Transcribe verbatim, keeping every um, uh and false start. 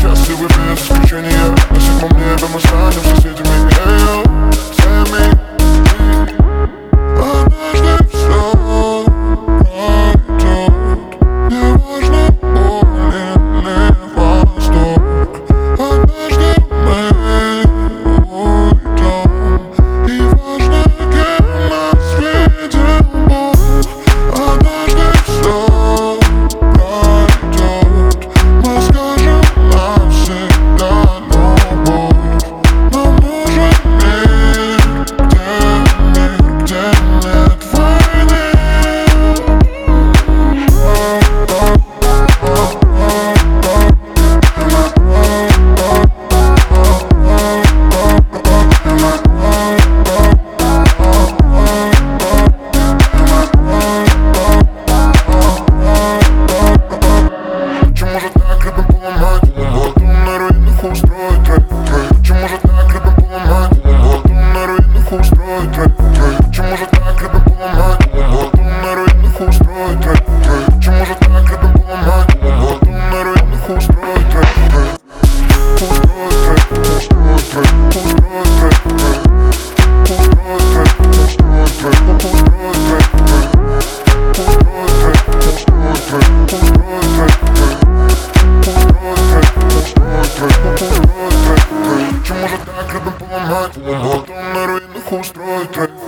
счастливы без исключения. На седьмом небе мы станем соседями. Эй-йо, всеми. Однажды все пройдет, неважно боль или восток. Однажды мы уйдем, и важно, кем нас видел Бог. Однажды все пройдет, мы скажем навсегда любовь. Но нужен мир, где мир, где нет войны. Почему же так любим поломать? Дом на руинах устроить трек. Почему же так любим поломать? Дом на руинах устроить трек. Почему же так любим поломать? Дом на руинах устроить трек. Почему же так любим поломать? Дом на руинах устроить трек. Устроить трек, устроить трек, устроить трек, устроить трек, устроить трек, устроить трек, устроить трек, устроить трек, устроить трек. Почему же так любим поломать? Дом на руинах устроить трек.